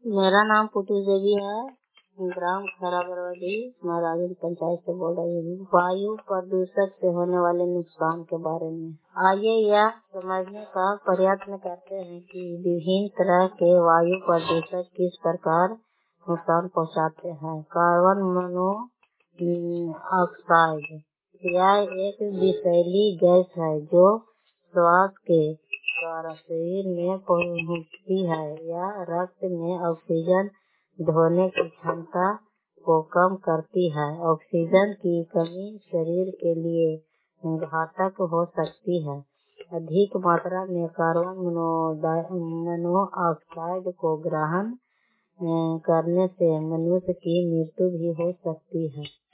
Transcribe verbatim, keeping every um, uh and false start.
मेरा नाम पुटू देवी है। ग्राम खरा बरवाडी महाराजगंज पंचायत से बोल रही हूँ। वायु प्रदूषण से होने वाले नुकसान के बारे में आइए यह समझने का प्रयत्न करते हैं कि विभिन्न तरह के वायु प्रदूषण किस प्रकार नुकसान पहुँचाते हैं। कार्बन मोनोऑक्साइड यह एक विषैली गैस है जो श्वास के द्वारा शरीर में पहुंचती है। यह रक्त में ऑक्सीजन ढोने की क्षमता को कम करती है। ऑक्सीजन की कमी शरीर के लिए घातक हो सकती है। अधिक मात्रा में कार्बन मोनोऑक्साइड को ग्रहण करने से मनुष्य की मृत्यु भी हो सकती है।